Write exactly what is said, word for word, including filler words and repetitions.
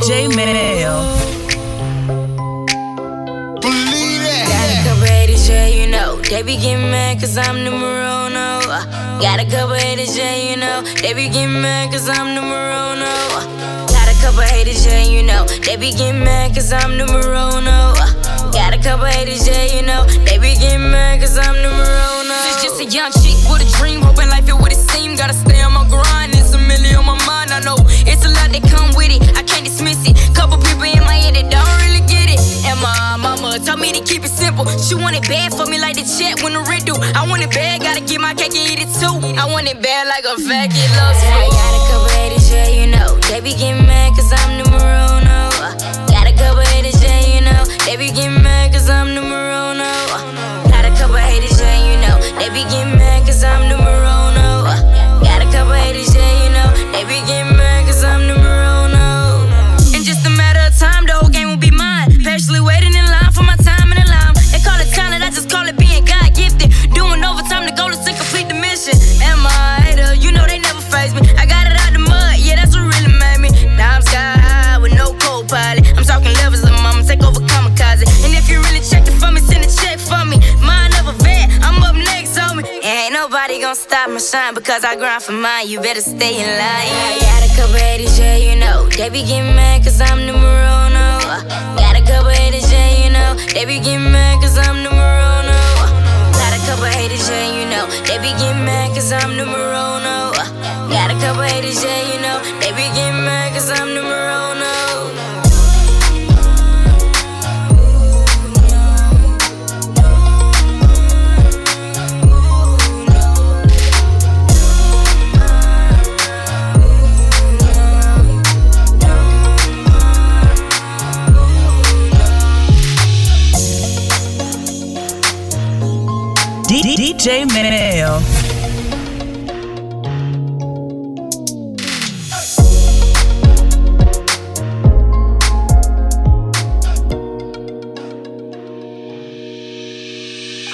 J Mail. Got a couple haters, yeah, you know. They be getting mad cause I'm numero uno. Got a couple haters, yeah, you know. They be getting mad cause I'm numero uno. Got a couple haters, yeah, you know. They be getting mad cause I'm numero uno. Got a couple haters, yeah, you know. They be getting mad cause I'm numero uno. It's just a young chick with a dream, hoping life is what it seems. Gotta stay on my grind, it's a million on my mind. I know it's a lot that come with it, I can't dismiss it. Couple people in my head that don't really get it. And my mama told me to keep it simple. She want it bad for me like the check when the rent due. I want it bad, gotta get my cake and eat it too. I want it bad like a fat kid loves food. I got a couple haters, yeah, you know. They be getting mad cause I'm numero uno. Got a couple haters, yeah, you know. They be getting mad cause I'm numero uno. Got a couple haters, yeah, you know. They be getting mad cause I'm numero uno. Got a couple haters, yeah, you know. They be getting mad cause I'm numero uno. In just a matter of time, the whole game will be mine. Patiently waiting in line for my time in the line. They call it talent, I just call it being God gifted. Doing overtime, the goal is to complete the mission. Am I a hater? You know they never face me. I got it out the mud, yeah, that's what really made me. Now I'm sky high with no co-pilot. I'm talking levels of mama, take over kamikaze. And if you really check it for me, send a check for me. Mind of a vet, I'm up next on me. Ain't nobody gon' stop my shine because I grind for mine. You better stay in line. I got a couple haters, yeah, you know. They be getting mad cause I'm numero uno. Got a couple haters, yeah, you know. They be getting mad cause I'm numero uno. Got a couple haters, yeah, you know. They be getting mad cause I'm numero uno. Got a couple haters, yeah, you know. They be getting mad cause I'm numero uno. D J Mail.